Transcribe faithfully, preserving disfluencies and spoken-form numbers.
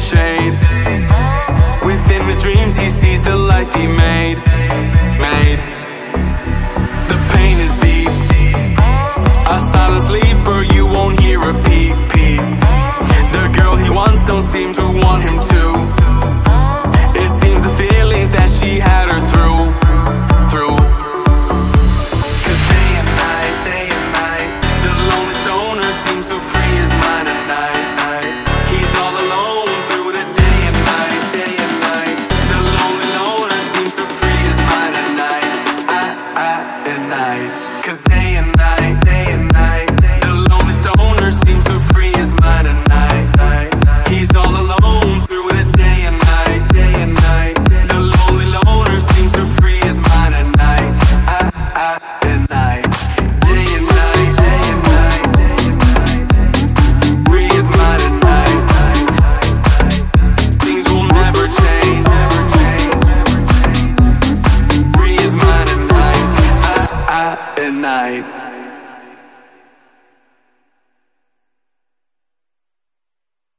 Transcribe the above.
shade. Within his dreams he sees the life he made, made. The pain is deep, a silent sleeper, you won't hear a peep, peep. The girl he wants don't seem to want him to. It seems the feelings that she had her through, through. Cause day and night, day and night, the lonely stoner seems to free his mind at night, night. He's all alone through the day and night, day and night. The lonely loner seems to free his mind at night, I, I, at night. Cause day and night